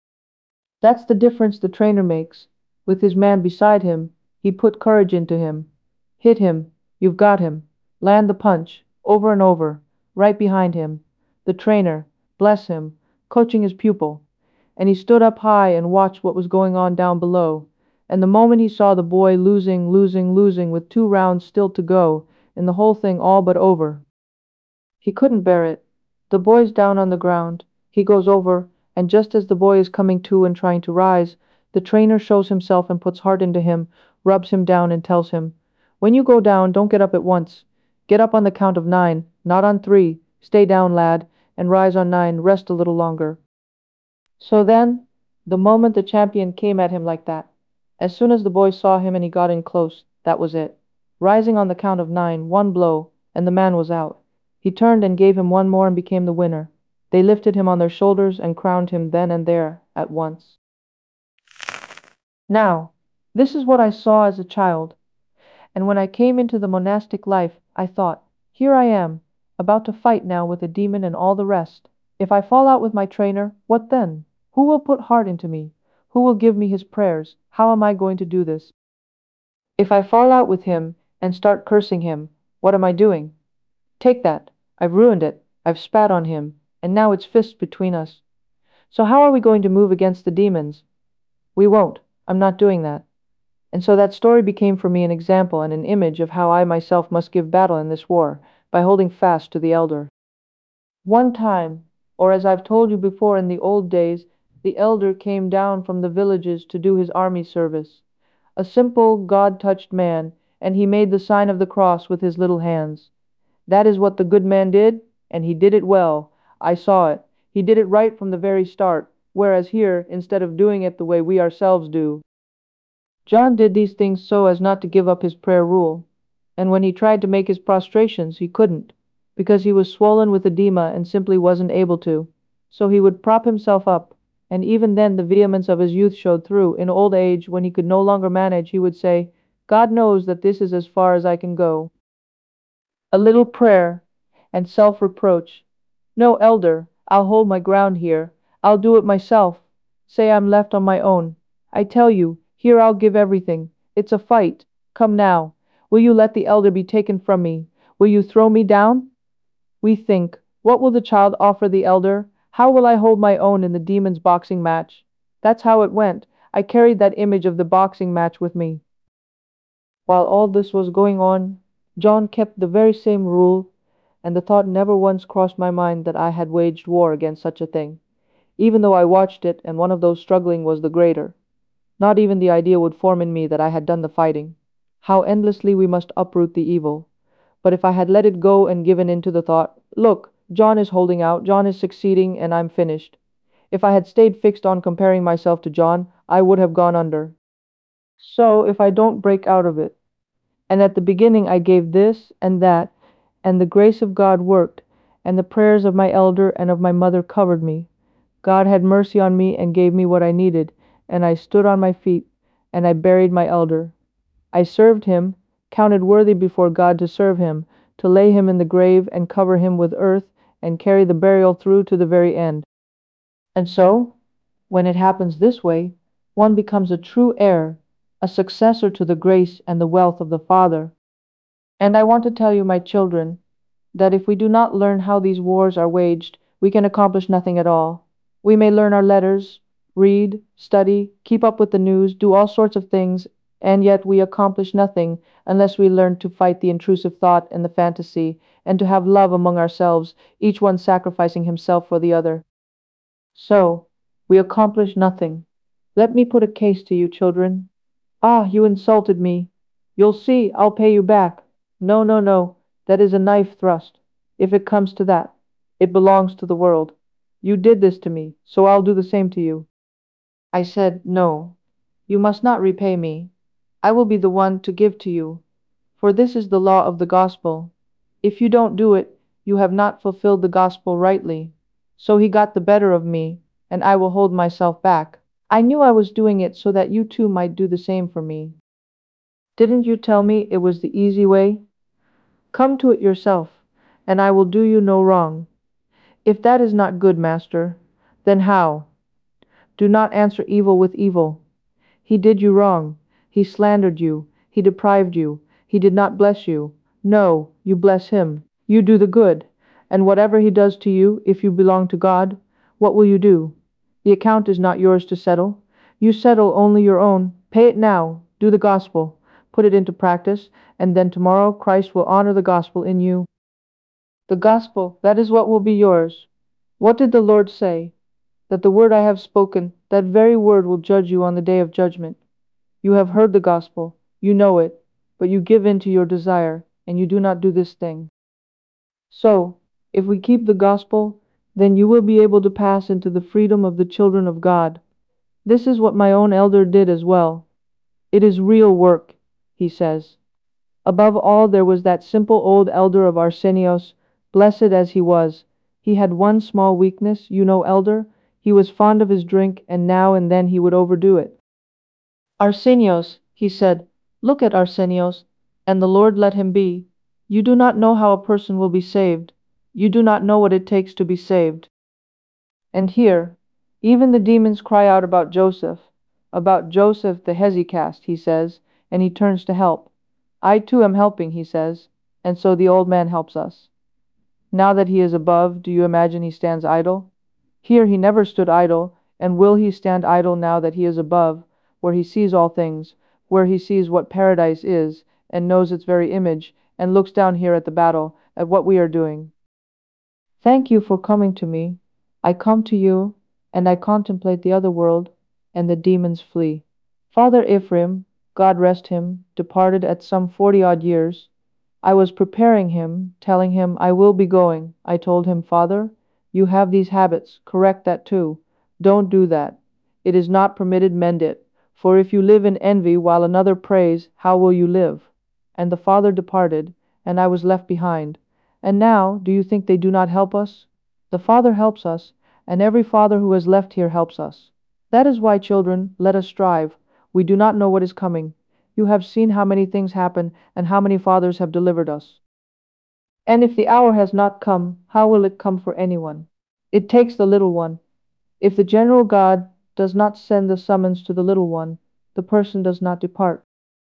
That's the difference the trainer makes. With his man beside him, he put courage into him. Hit him. You've got him. Land the punch. Over and over. Right behind him. The trainer, bless him, coaching his pupil. And he stood up high and watched what was going on down below. And the moment he saw the boy losing with 2 rounds still to go, and the whole thing all but over, he couldn't bear it. The boy's down on the ground. He goes over, and just as the boy is coming to and trying to rise, the trainer shows himself and puts heart into him, rubs him down and tells him, when you go down, don't get up at once. Get up on the count of 9, not on 3. Stay down, lad, and rise on 9. Rest a little longer. So then, the moment the champion came at him like that, as soon as the boy saw him and he got in close, that was it. Rising on the count of 9, one blow, and the man was out. He turned and gave him one more and became the winner. They lifted him on their shoulders and crowned him then and there, at once. Now, this is what I saw as a child, and when I came into the monastic life, I thought, here I am, about to fight now with a demon and all the rest. If I fall out with my trainer, what then? Who will put heart into me? Who will give me his prayers? How am I going to do this? If I fall out with him and start cursing him, what am I doing? Take that. I've ruined it. I've spat on him, and now it's fists between us. So how are we going to move against the demons? We won't. I'm not doing that. And so that story became for me an example and an image of how I myself must give battle in this war, by holding fast to the elder. One time, or as I've told you before in the old days, the elder came down from the villages to do his army service. A simple, God-touched man, and he made the sign of the cross with his little hands. That is what the good man did, and he did it well. I saw it. He did it right from the very start, whereas here, instead of doing it the way we ourselves do, John did these things so as not to give up his prayer rule. And when he tried to make his prostrations, he couldn't, because he was swollen with edema and simply wasn't able to. So he would prop himself up, and even then the vehemence of his youth showed through. In old age, when he could no longer manage, he would say, God knows that this is as far as I can go. A little prayer, and self-reproach. No, elder, I'll hold my ground here. I'll do it myself. Say I'm left on my own. I tell you, here I'll give everything. It's a fight. Come now. Will you let the elder be taken from me? Will you throw me down? We think, what will the child offer the elder? How will I hold my own in the demon's boxing match? That's how it went. I carried that image of the boxing match with me. While all this was going on, John kept the very same rule, and the thought never once crossed my mind that I had waged war against such a thing, even though I watched it and one of those struggling was the greater. Not even the idea would form in me that I had done the fighting. How endlessly we must uproot the evil. But if I had let it go and given in to the thought, look, John is holding out, John is succeeding, and I'm finished. If I had stayed fixed on comparing myself to John, I would have gone under. So if I don't break out of it, and at the beginning I gave this and that, and the grace of God worked, and the prayers of my elder and of my mother covered me. God had mercy on me and gave me what I needed, and I stood on my feet, and I buried my elder. I served him, counted worthy before God to serve him, to lay him in the grave and cover him with earth and carry the burial through to the very end. And so, when it happens this way, one becomes a true heir, a successor to the grace and the wealth of the Father. And I want to tell you, my children, that if we do not learn how these wars are waged, we can accomplish nothing at all. We may learn our letters, read, study, keep up with the news, do all sorts of things, and yet we accomplish nothing unless we learn to fight the intrusive thought and the fantasy, and to have love among ourselves, each one sacrificing himself for the other. So, we accomplish nothing. Let me put a case to you, children. Ah, you insulted me. You'll see, I'll pay you back. No, no, no, that is a knife thrust. If it comes to that, it belongs to the world. You did this to me, so I'll do the same to you. I said, no, you must not repay me. I will be the one to give to you. For this is the law of the gospel. If you don't do it, you have not fulfilled the gospel rightly. So he got the better of me, and I will hold myself back. I knew I was doing it so that you too might do the same for me. Didn't you tell me it was the easy way? Come to it yourself, and I will do you no wrong. If that is not good, master, then how? Do not answer evil with evil. He did you wrong. He slandered you. He deprived you. He did not bless you. No, you bless him. You do the good. And whatever he does to you, if you belong to God, what will you do? The account is not yours to settle. You settle only your own. Pay it now. Do the gospel. Put it into practice, and then tomorrow Christ will honor the gospel in you. The gospel, that is what will be yours. What did the Lord say? That the word I have spoken, that very word will judge you on the day of judgment. You have heard the gospel, you know it, but you give in to your desire, and you do not do this thing. So, if we keep the gospel, then you will be able to pass into the freedom of the children of God. This is what my own elder did as well. It is real work, he says. Above all, there was that simple old elder of Arsenios, blessed as he was. He had one small weakness, you know, elder. He was fond of his drink, and now and then he would overdo it. Arsenios, he said, look at Arsenios, and the Lord let him be. You do not know how a person will be saved. You do not know what it takes to be saved. And here, even the demons cry out about Joseph the Hesychast, he says, and he turns to help. I too am helping, he says, and so the old man helps us. Now that he is above, do you imagine he stands idle? Here he never stood idle, and will he stand idle now that he is above, where he sees all things, where he sees what paradise is, and knows its very image, and looks down here at the battle, at what we are doing? Thank you for coming to me. I come to you, and I contemplate the other world, and the demons flee. Father Ephraim, God rest him, departed at some 40-odd years. I was preparing him, telling him I will be going. I told him, Father, you have these habits, correct that too. Don't do that. It is not permitted, mend it. For if you live in envy while another prays, how will you live? And the father departed, and I was left behind. And now, do you think they do not help us? The Father helps us, and every father who has left here helps us. That is why, children, let us strive. We do not know what is coming. You have seen how many things happen, and how many fathers have delivered us. And if the hour has not come, how will it come for anyone? It takes the little one. If the general God does not send the summons to the little one, the person does not depart.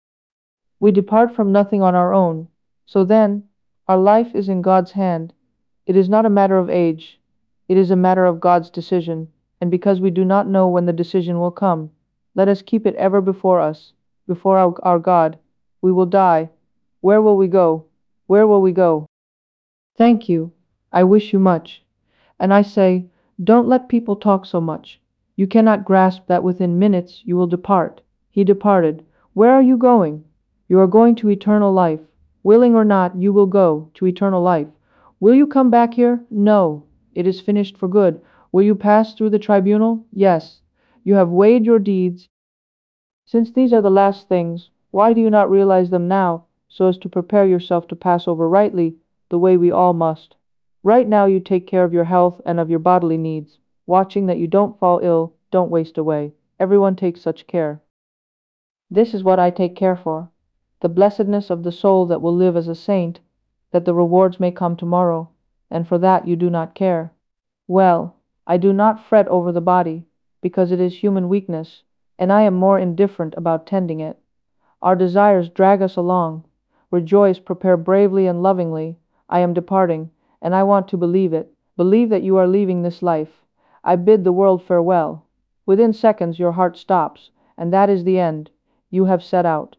We depart from nothing on our own. So then, our life is in God's hand. It is not a matter of age. It is a matter of God's decision, and because we do not know when the decision will come, let us keep it ever before us, before our God. We will die. Where will we go? Where will we go? Thank you. I wish you much. And I say, don't let people talk so much. You cannot grasp that within minutes you will depart. He departed. Where are you going? You are going to eternal life. Willing or not, you will go to eternal life. Will you come back here? No. It is finished for good. Will you pass through the tribunal? Yes. You have weighed your deeds. Since these are the last things, why do you not realize them now, so as to prepare yourself to pass over rightly, the way we all must? Right now you take care of your health and of your bodily needs, watching that you don't fall ill, don't waste away. Everyone takes such care. This is what I take care for, the blessedness of the soul that will live as a saint, that the rewards may come tomorrow, and for that you do not care. Well, I do not fret over the body, because it is human weakness, and I am more indifferent about tending it. Our desires drag us along. Rejoice, prepare bravely and lovingly. I am departing, and I want to believe it. Believe that you are leaving this life. I bid the world farewell. Within seconds your heart stops, and that is the end. You have set out.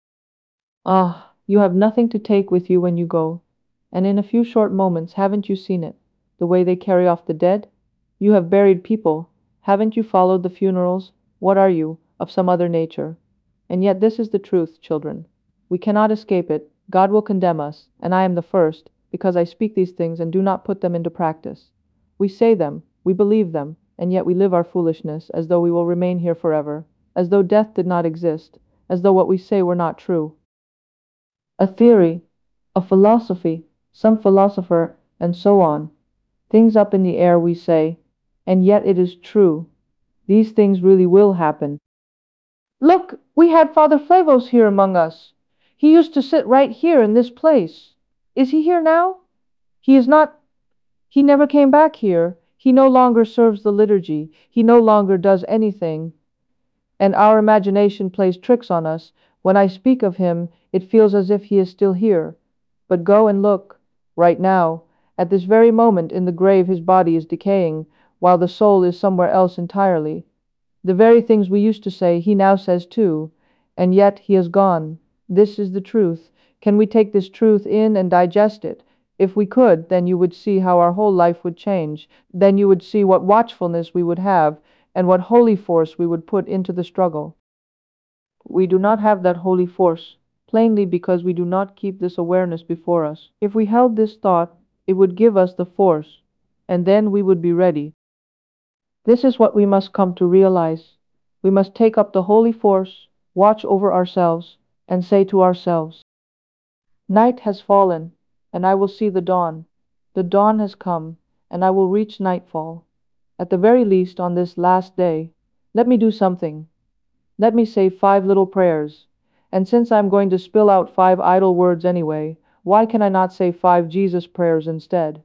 Ah, you have nothing to take with you when you go. And in a few short moments, haven't you seen it? The way they carry off the dead? You have buried people. Haven't you followed the funerals? What are you? Of some other nature. And yet this is the truth, children. We cannot escape it. God will condemn us, and I am the first, because I speak these things and do not put them into practice. We say them, we believe them, and yet we live our foolishness as though we will remain here forever, as though death did not exist, as though what we say were not true. A theory, a philosophy, some philosopher, and so on. Things up in the air, we say, and yet it is true. These things really will happen. Look, we had Father Flavos here among us. He used to sit right here in this place. Is he here now? He is not. He never came back here. He no longer serves the liturgy. He no longer does anything. And our imagination plays tricks on us. When I speak of him, it feels as if he is still here. But go and look, right now. At this very moment in the grave his body is decaying, while the soul is somewhere else entirely. The very things we used to say he now says too, and yet he has gone. This is the truth. Can we take this truth in and digest it? If we could, then you would see how our whole life would change. Then you would see what watchfulness we would have, and what holy force we would put into the struggle. We do not have that holy force, plainly because we do not keep this awareness before us. If we held this thought, it would give us the force, and then we would be ready. This is what we must come to realize. We must take up the holy force, watch over ourselves, and say to ourselves, night has fallen, and I will see the dawn. The dawn has come, and I will reach nightfall. At the very least, on this last day, let me do something. Let me say 5 little prayers. And since I'm going to spill out 5 idle words anyway, why can I not say 5 Jesus prayers instead?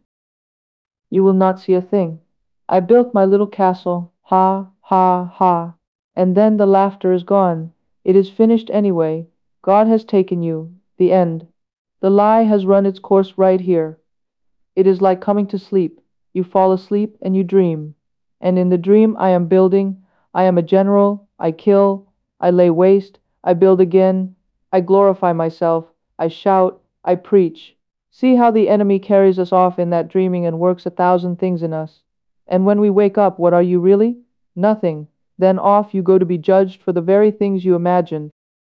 You will not see a thing. I built my little castle, ha, ha, ha. And then the laughter is gone. It is finished anyway. God has taken you. The end. The lie has run its course right here. It is like coming to sleep. You fall asleep and you dream. And in the dream I am building. I am a general. I kill. I lay waste. I build again. I glorify myself. I shout. I preach. See how the enemy carries us off in that dreaming and works 1,000 things in us. And when we wake up, what are you really? Nothing. Then off you go to be judged for the very things you imagined.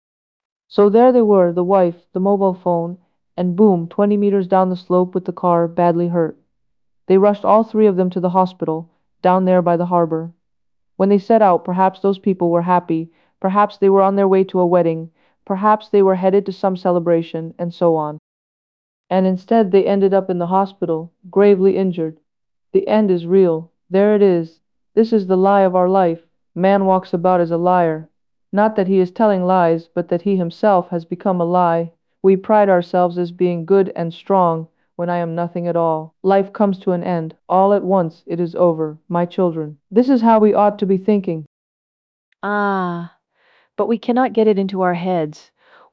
So there they were, the wife, the mobile phone, and boom, 20 meters down the slope with the car, badly hurt. They rushed all 3 of them to the hospital, down there by the harbor. When they set out, perhaps those people were happy, perhaps they were on their way to a wedding, perhaps they were headed to some celebration, and so on. And instead they ended up in the hospital, gravely injured. The end is real. There it is. This is the lie of our life. Man walks about as a liar. Not that he is telling lies, but that he himself has become a lie. We pride ourselves as being good and strong, when I am nothing at all. Life comes to an end. All at once it is over. My children. This is how we ought to be thinking. Ah, but we cannot get it into our heads.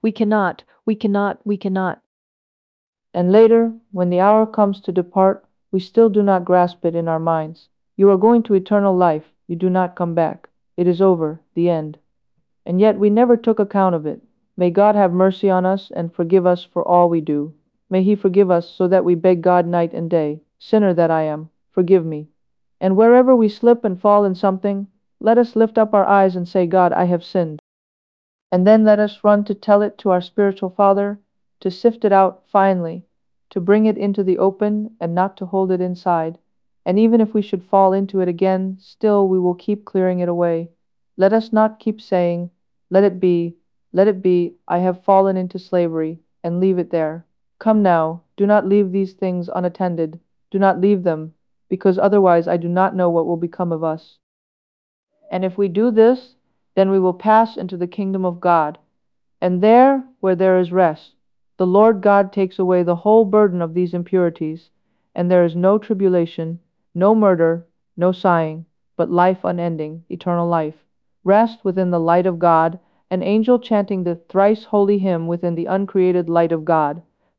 We cannot. And later, when the hour comes to depart, we still do not grasp it in our minds. You are going to eternal life. You do not come back. It is over. The end. And yet we never took account of it. May God have mercy on us and forgive us for all we do. May He forgive us so that we beg God night and day, sinner that I am, forgive me. And wherever we slip and fall in something, let us lift up our eyes and say, God, I have sinned. And then let us run to tell it to our spiritual Father, to sift it out finally, to bring it into the open and not to hold it inside. And even if we should fall into it again, still we will keep clearing it away. Let us not keep saying, let it be, I have fallen into slavery, and leave it there. Come now, do not leave these things unattended. Do not leave them, because otherwise I do not know what will become of us. And if we do this, then we will pass into the kingdom of God. And there, where there is rest, the Lord God takes away the whole burden of these impurities, and there is no tribulation, no murder, no sighing, but life unending, eternal life. Rest within the light of God, an angel chanting the thrice holy hymn within the uncreated light of God.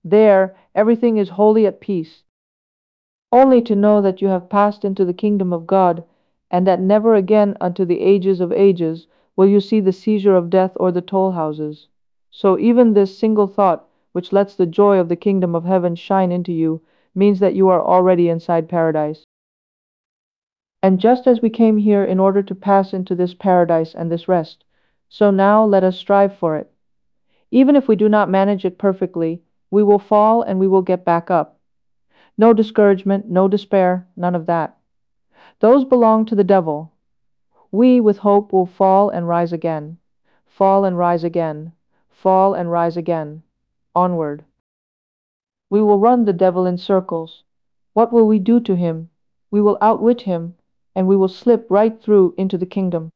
There, everything is wholly at peace. Only to know that you have passed into the kingdom of God, and that never again unto the ages of ages will you see the seizure of death or the toll houses. So even this single thought, which lets the joy of the kingdom of heaven shine into you, means that you are already inside paradise. And just as we came here in order to pass into this paradise and this rest, so now let us strive for it. Even if we do not manage it perfectly, we will fall and we will get back up. No discouragement, no despair, none of that. Those belong to the devil. We, with hope, will fall and rise again, fall and rise again, fall and rise again, onward. We will run the devil in circles. What will we do to him? We will outwit him, and we will slip right through into the kingdom.